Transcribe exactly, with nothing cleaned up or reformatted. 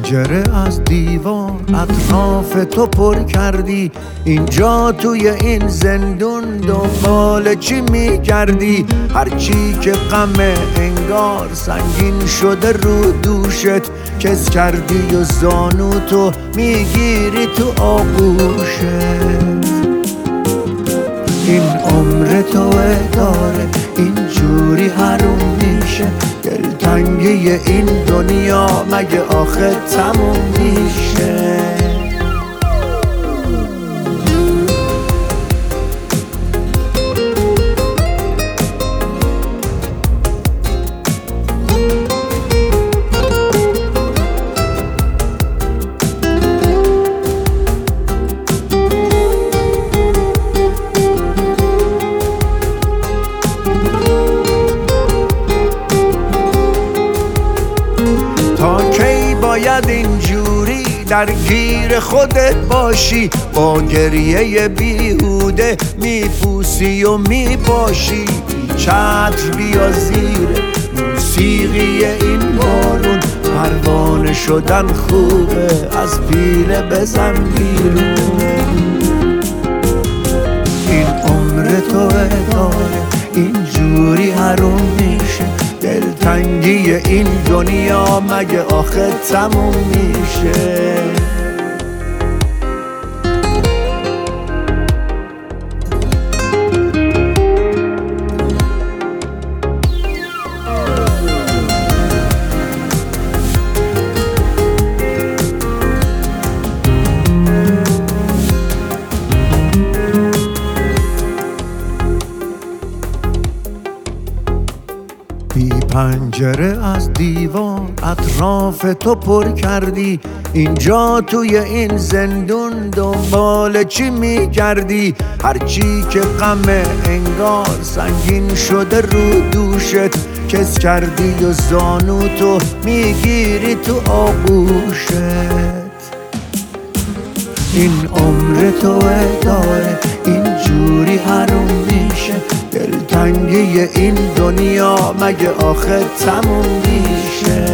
پنجره از دیوار اطراف تو پر کردی، اینجا توی این زندون دنبال چی میگردی؟ هرچی که غم انگار سنگین شده رو دوشت، کس کردی و زانو تو میگیری تو آغوشت. این عمر توه داره اینجوری حروم میشه، دلتنگی این دنیا مگه آخه تموم میشه؟ تا کی باید اینجوری درگیر خودت باشی؟ با گریه بیهوده میپوسی و میپاشی. چتر بیا زیر موسیقی این بارون، پروانه شدن خوبه از پیله بزن بیرون. این عمر توه داره اینجوری حروم میشه، دلتنگی این دنیا مگه آخه تموم میشه؟ بی پنجره از دیوار اطراف تو پر کردی، اینجا توی این زندون دنبال چی میگردی؟ هرچی که غم انگار سنگین شده رو دوشت، کس کردی و زانو تو میگیری تو آغوشت. این عمر توه داره اینجوری حروم میشه، دلتنگی این دنیا مگه آخه تموم میشه؟